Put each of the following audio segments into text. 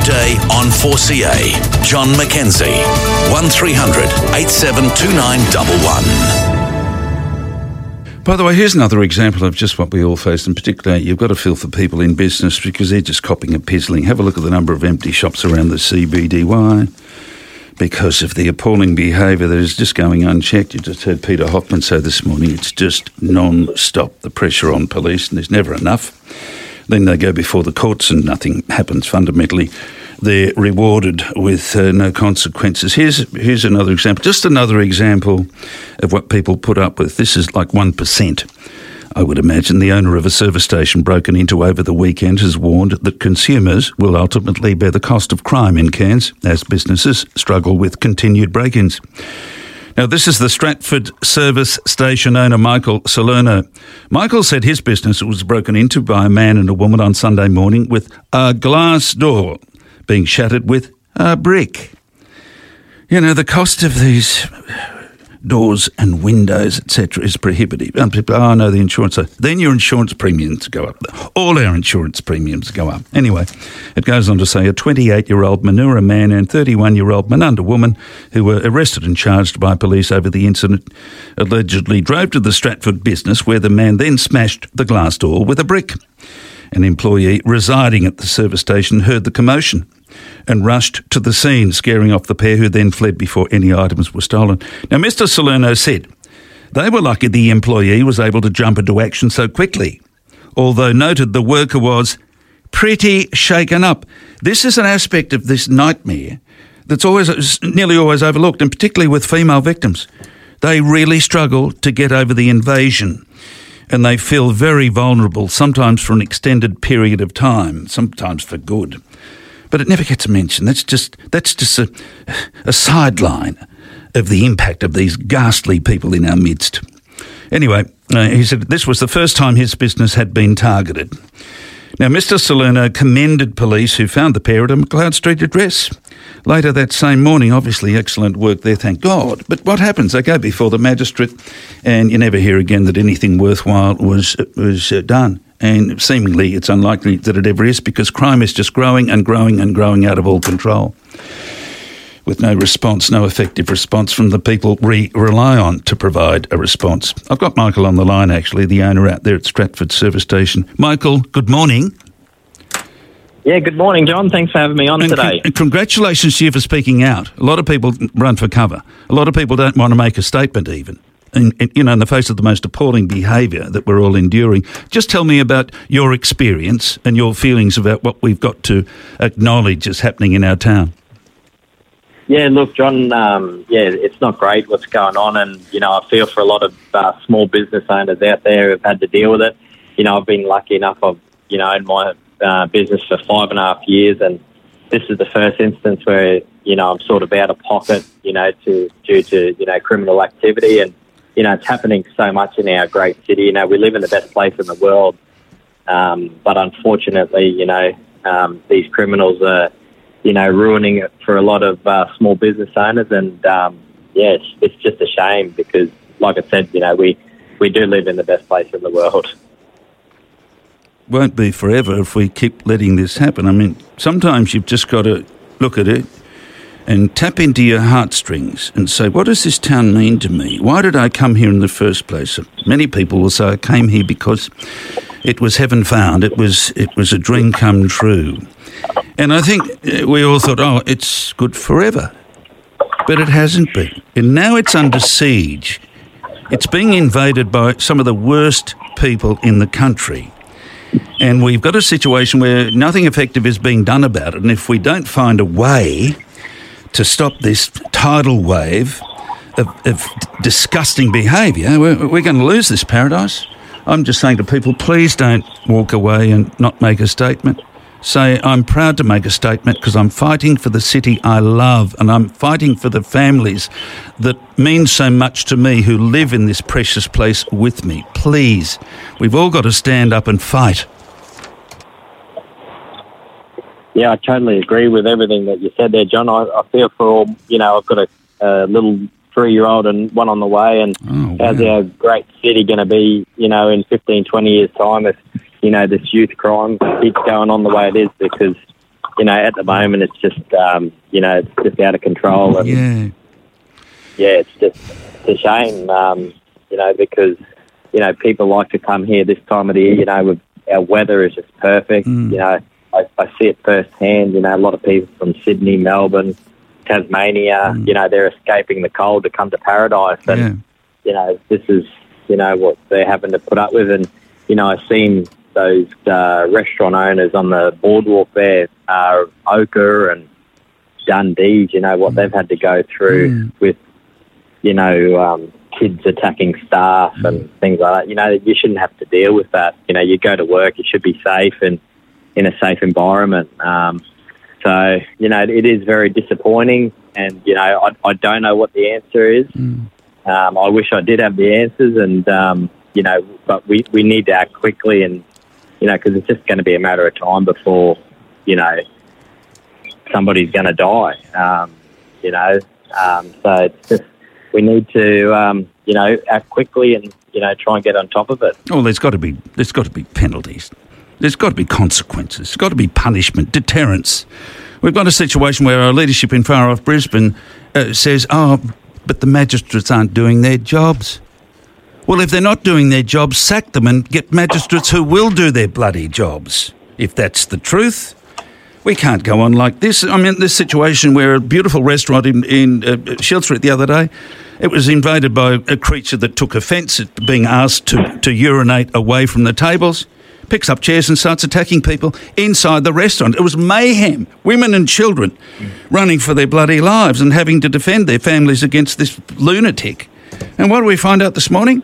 Weekday on 4CA. John Mackenzie. 1300 872911. By the way, here's another example of just what we all face, and particularly you've got to feel for people in business because they're just copping and pizzling. Have a look at the number of empty shops around the CBD. Why? Because of the appalling behaviour that is just going unchecked. You just heard Peter Hoffman say this morning, it's just non-stop, the pressure on police, and there's never enough. Then they go before the courts and nothing happens fundamentally. They're rewarded with no consequences. Here's another example, just another example of what people put up with. This is like 1%. I would imagine the owner of a service station broken into over the weekend has warned that consumers will ultimately bear the cost of crime in Cairns as businesses struggle with continued break-ins. Now, this is the Stratford service station owner, Michael Salerno. Michael said his business was broken into by a man and a woman on Sunday morning with a glass door being shattered with a brick. You know, the cost of these doors and windows, etc., is prohibitive. And people, no, the insurance. Then your insurance premiums go up. All our insurance premiums go up. Anyway, it goes on to say a 28-year-old Manura man and 31-year-old Manunda woman who were arrested and charged by police over the incident allegedly drove to the Stratford business where the man then smashed the glass door with a brick. An employee residing at the service station heard the commotion and rushed to the scene, scaring off the pair who then fled before any items were stolen. Now, Mr. Salerno said they were lucky the employee was able to jump into action so quickly, although noted the worker was pretty shaken up. This is an aspect of this nightmare that's nearly always overlooked, and particularly with female victims. They really struggle to get over the invasion, and they feel very vulnerable, sometimes for an extended period of time, sometimes for good. But it never gets mentioned. That's just a sideline of the impact of these ghastly people in our midst. Anyway, he said this was the first time his business had been targeted. Now, Mr. Salerno commended police who found the pair at a McLeod Street address. Later that same morning, obviously excellent work there, thank God. But what happens? They go before the magistrate and you never hear again that anything worthwhile was done. And seemingly it's unlikely that it ever is because crime is just growing and growing and growing out of all control with no response, no effective response from the people we rely on to provide a response. I've got Michael on the line, actually, the owner out there at Stratford Service Station. Michael, good morning. Yeah, good morning, John. Thanks for having me on today. Congratulations to you for speaking out. A lot of people run for cover. A lot of people don't want to make a statement even. In the face of the most appalling behaviour that we're all enduring. Just tell me about your experience and your feelings about what we've got to acknowledge is happening in our town. Yeah, look, John, it's not great what's going on, and, I feel for a lot of small business owners out there who've had to deal with it. I've been lucky enough, in my business for 5.5 years, and this is the first instance where, I'm sort of out of pocket, due to, criminal activity, and it's happening so much in our great city. We live in the best place in the world. But unfortunately, these criminals are, ruining it for a lot of small business owners. And, it's just a shame because, like I said, we do live in the best place in the world. Won't be forever if we keep letting this happen. I mean, sometimes you've just got to look at it and tap into your heartstrings and say, what does this town mean to me? Why did I come here in the first place? Many people will say, I came here because it was heaven found. It was a dream come true. And I think we all thought, it's good forever. But it hasn't been. And now it's under siege. It's being invaded by some of the worst people in the country. And we've got a situation where nothing effective is being done about it. And if we don't find a way to stop this tidal wave of disgusting behaviour, we're going to lose this paradise. I'm just saying to people, please don't walk away and not make a statement. Say, I'm proud to make a statement because I'm fighting for the city I love and I'm fighting for the families that mean so much to me who live in this precious place with me. Please, we've all got to stand up and fight. Yeah, I totally agree with everything that you said there, John. I feel for all, I've got a little 3-year-old and one on the way, and how's our great city going to be, in 15, 20 years' time if, this youth crime keeps going on the way it is? Because, at the moment it's just, it's just out of control. And, it's just a shame, because, people like to come here this time of the year, our weather is just perfect. I see it firsthand, a lot of people from Sydney, Melbourne, Tasmania, they're escaping the cold to come to paradise. And, this is, what they're having to put up with. And, I've seen those restaurant owners on the boardwalk there, Ochre and Dundee, what they've had to go through with, kids attacking staff and things like that. You shouldn't have to deal with that. You go to work, you should be safe and in a safe environment. So, it is very disappointing, and, I don't know what the answer is. I wish I did have the answers, and, but we need to act quickly, and, because it's just going to be a matter of time before, somebody's going to die, so it's just, we need to, act quickly and, try and get on top of it. Oh, there's got to be penalties. There's got to be consequences. There's got to be punishment, deterrence. We've got a situation where our leadership in far off Brisbane says, but the magistrates aren't doing their jobs. Well, if they're not doing their jobs, sack them and get magistrates who will do their bloody jobs. If that's the truth, we can't go on like this. I mean, this situation where a beautiful restaurant in Shell Street the other day, it was invaded by a creature that took offence at being asked to urinate away from the tables, picks up chairs and starts attacking people inside the restaurant. It was mayhem. Women and children running for their bloody lives and having to defend their families against this lunatic. And what do we find out this morning?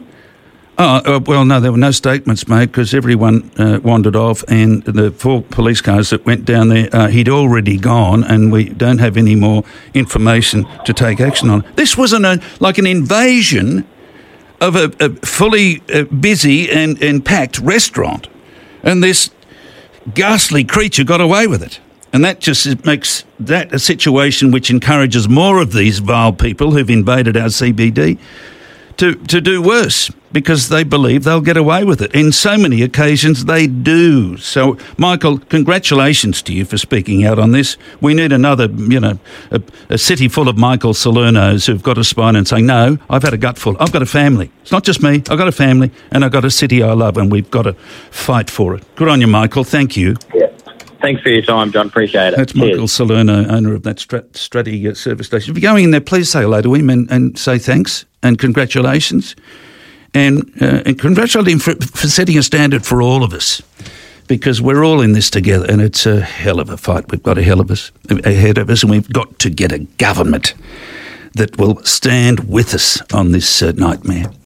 Well, no, there were no statements made because everyone wandered off, and the 4 police cars that went down there, he'd already gone, and we don't have any more information to take action on. This was like an invasion of a fully busy and packed restaurant, and this ghastly creature got away with it. And that just makes that a situation which encourages more of these vile people who've invaded our CBD to do worse, because they believe they'll get away with it. In so many occasions, they do. So, Michael, congratulations to you for speaking out on this. We need another, a city full of Michael Salernos who've got a spine and saying, no, I've had a gutful. I've got a family. It's not just me. I've got a family, and I've got a city I love, and we've got to fight for it. Good on you, Michael. Thank you. Yeah. Thanks for your time, John. Appreciate it. That's Cheers. Michael Salerno, owner of that Stratty service station. If you're going in there, please say hello to him and say thanks and congratulations. And congratulate him for setting a standard for all of us, because we're all in this together, and it's a hell of a fight we've got ahead of us, and we've got to get a government that will stand with us on this nightmare.